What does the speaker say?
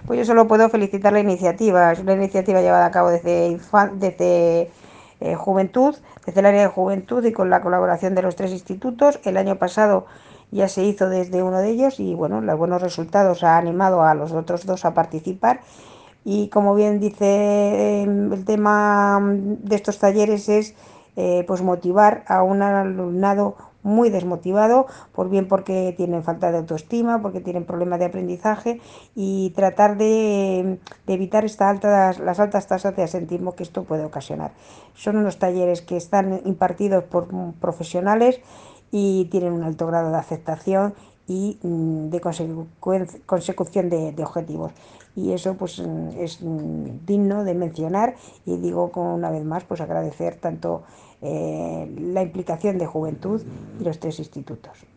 Pues yo solo puedo felicitar la iniciativa. Es una iniciativa llevada a cabo desde Juventud, desde el área de Juventud y con la colaboración de los tres institutos. El año pasado ya se hizo desde uno de ellos y bueno, los buenos resultados ha animado a los otros dos a participar. Y como bien dice el tema de estos talleres es pues motivar a un alumnado muy desmotivado, por bien porque tienen falta de autoestima, porque tienen problemas de aprendizaje y tratar de evitar las altas tasas de asentismo que esto puede ocasionar. Son unos talleres que están impartidos por profesionales y tienen un alto grado de aceptación y de consecución de objetivos. Y eso pues es digno de mencionar y digo una vez más pues agradecer tanto la implicación de Juventud y los tres institutos.